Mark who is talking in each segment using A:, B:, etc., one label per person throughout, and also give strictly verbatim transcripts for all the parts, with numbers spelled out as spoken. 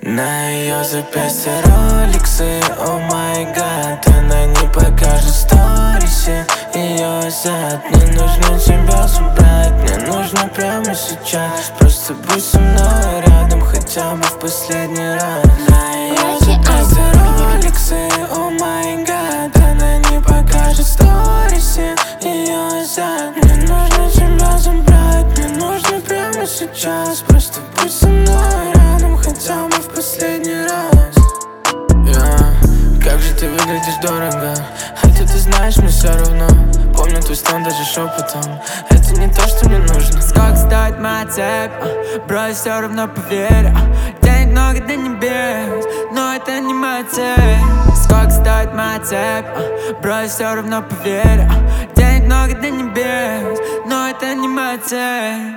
A: На ее запястье роликсы, о май гад. Она не покажет сторисе ее зад. Мне нужно тебя забрать, мне нужно прямо сейчас. Просто будь со мной рядом, хотя бы в последний раз. На ее запястье роликсы, о май гад. Она не покажет сторисе ее зад. Мне нужно тебя забрать, мне нужно прямо сейчас. Просто будь со мной рядом, хотя бы в последний раз. Yeah. Как же ты выглядишь дорого, хотя ты знаешь, мне все равно. Помню твой стон даже шепотом. Это не то, что мне нужно.
B: Сколько стоит моя цепь, бро, все равно поверь. Денег много до небес, но это не моя цель. Сколько стоит моя цепь, бро, все равно поверь. Денег много до небес, но это не моя цель.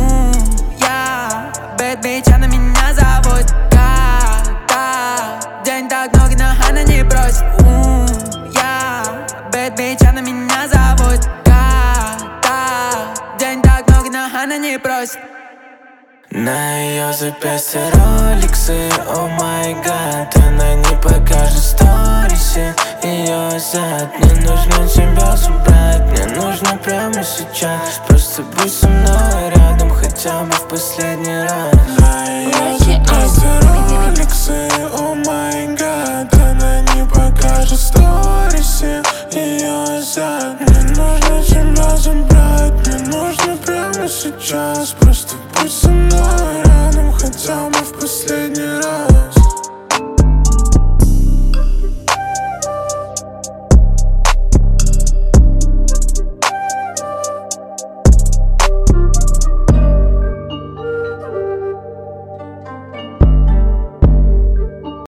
B: Я bad bitch, она меня зовут Ката. День так много, но она не бросит. Я bad bitch, она меня зовут Ката. День так много, но она не бросит.
A: На ее запястье роликсы, о май гад. Она не покажет сторисе ее зад. Мне нужно тебя забрать, мне нужно прямо сейчас. Просто будь со мной рядом, хотя бы в последний раз. На ее запястье роликсы, о май гад. Она не покажет сторисе ее зад. Мне нужно тебя забрать, мне нужно прямо сейчас. Просто будь со мной рядом, хотя бы в последний раз.